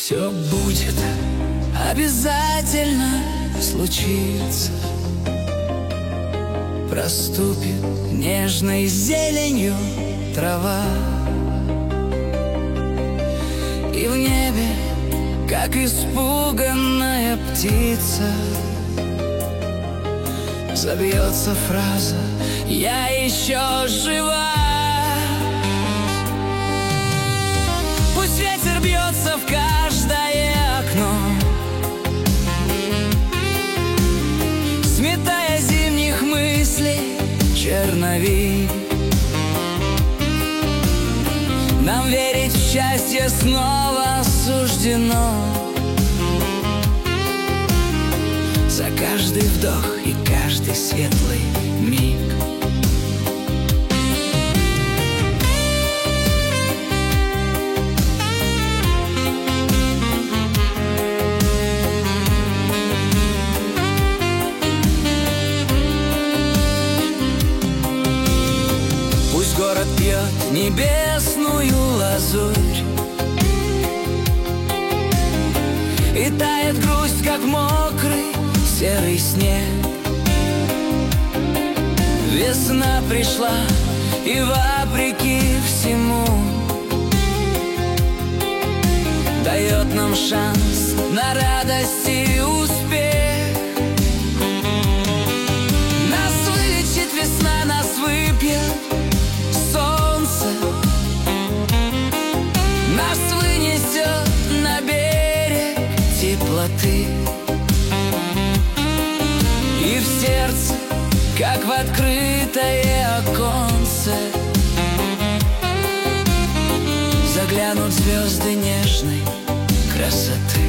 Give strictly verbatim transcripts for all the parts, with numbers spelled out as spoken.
Все будет, обязательно случится. Проступит нежной зеленью трава, и в небе, как испуганная птица, забьется фраза «Я еще жива». Пусть ветер бьется в каждое окно, сметая зимних мыслей черновик. Нам верить в счастье снова суждено. За каждый вдох и каждый светлый миг. Пусть город пьет небесную лазурь, и тает грусть, как мокрый серый снег. Весна пришла, и вопреки всему дает нам шанс на радость и успех. Нас вылечит весна, нас выпьет солнце, нас вынесет на берег теплоты. И в сердце, как в открытое оконце, заглянут звезды нежной красоты.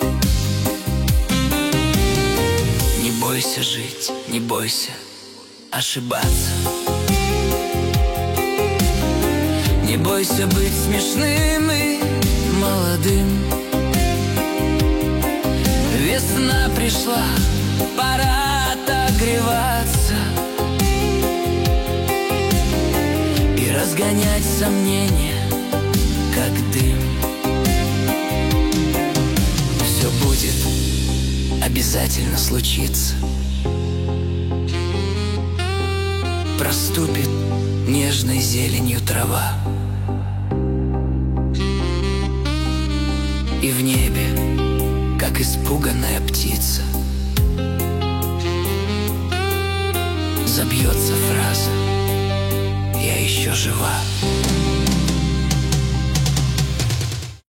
Не бойся жить, не бойся ошибаться, не бойся быть смешным и молодым. Весна пришла, пора отогреваться и разгонять сомнения, как дым. Все будет, обязательно случится. Проступит нежной зеленью трава, и в небе, как испуганная птица, забьется фраза «Я еще жива».